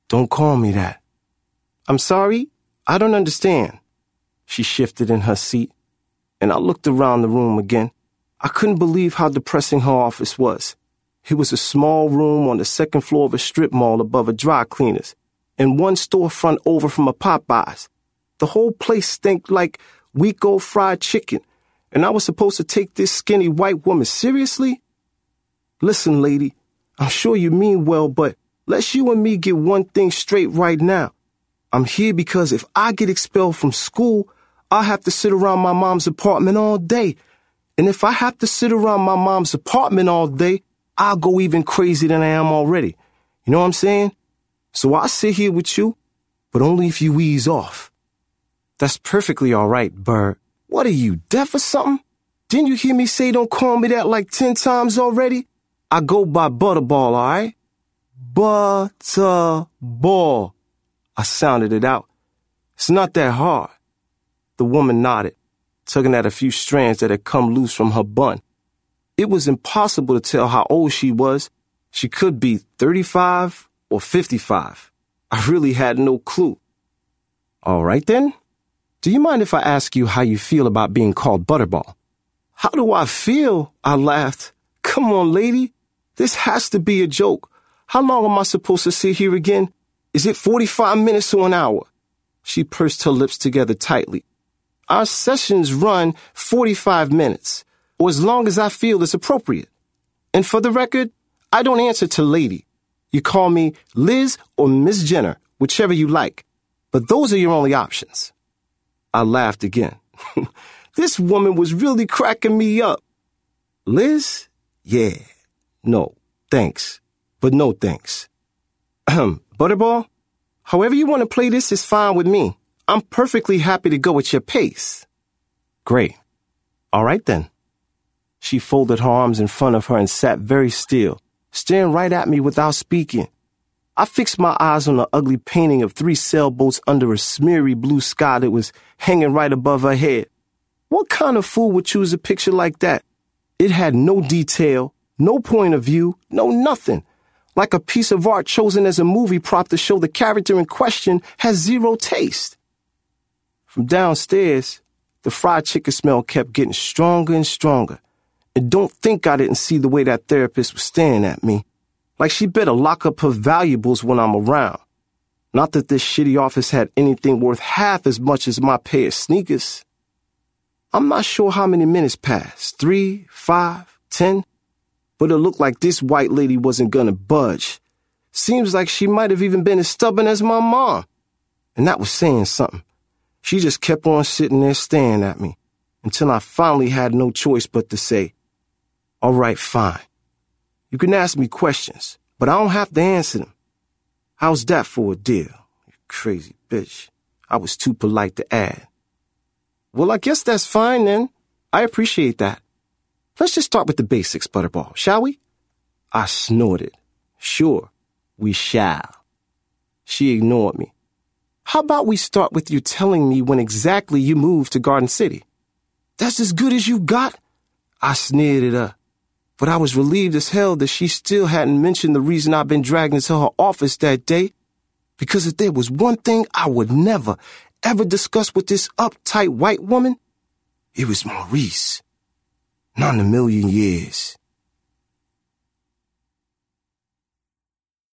Don't call me that. I'm sorry? I don't understand. She shifted in her seat, and I looked around the room again. I couldn't believe how depressing her office was. It was a small room on the second floor of a strip mall above a dry cleaner's, and one storefront over from a Popeyes. The whole place stank like week-old fried chicken, and I was supposed to take this skinny white woman seriously? Listen, lady, I'm sure you mean well, but let's you and me get one thing straight right now. I'm here because if I get expelled from school, I'll have to sit around my mom's apartment all day. And if I have to sit around my mom's apartment all day, I'll go even crazier than I am already. You know what I'm saying? So I'll sit here with you, but only if you ease off. That's perfectly all right, Bird. What are you, deaf or something? Didn't you hear me say don't call me that like 10 times already? I go by Butterball, all right? Butterball. I sounded it out. It's not that hard. The woman nodded, tugging at a few strands that had come loose from her bun. It was impossible to tell how old she was. She could be 35 or 55. I really had no clue. All right, then. Do you mind if I ask you how you feel about being called Butterball? How do I feel? I laughed. Come on, lady. This has to be a joke. How long am I supposed to sit here again? Is it 45 minutes or an hour? She pursed her lips together tightly. Our sessions run 45 minutes, or as long as I feel is appropriate. And for the record, I don't answer to lady. You call me Liz or Miss Jenner, whichever you like. But those are your only options. I laughed again. This woman was really cracking me up. Liz? Yeah. No, thanks. But no thanks. Butterball? However you want to play this is fine with me. I'm perfectly happy to go at your pace. Great. All right then. She folded her arms in front of her and sat very still, staring right at me without speaking. I fixed my eyes on the ugly painting of 3 sailboats under a smeary blue sky that was hanging right above her head. What kind of fool would choose a picture like that? It had no detail, no point of view, no nothing. Like a piece of art chosen as a movie prop to show the character in question has zero taste. From downstairs, the fried chicken smell kept getting stronger and stronger. And don't think I didn't see the way that therapist was staring at me. Like she better lock up her valuables when I'm around. Not that this shitty office had anything worth half as much as my pair of sneakers. I'm not sure how many minutes passed, 3, 5, 10, but it looked like this white lady wasn't gonna budge. Seems like she might have even been as stubborn as my mom. And that was saying something. She just kept on sitting there staring at me until I finally had no choice but to say, all right, fine. You can ask me questions, but I don't have to answer them. How's that for a deal? You crazy bitch. I was too polite to add. Well, I guess that's fine then. I appreciate that. Let's just start with the basics, Butterball, shall we? I snorted. Sure, we shall. She ignored me. How about we start with you telling me when exactly you moved to Garden City? That's as good as you got? I sneered at her. But I was relieved as hell that she still hadn't mentioned the reason I'd been dragged into her office that day. Because if there was one thing I would never, ever discuss with this uptight white woman, it was Maurice. Not in a million years.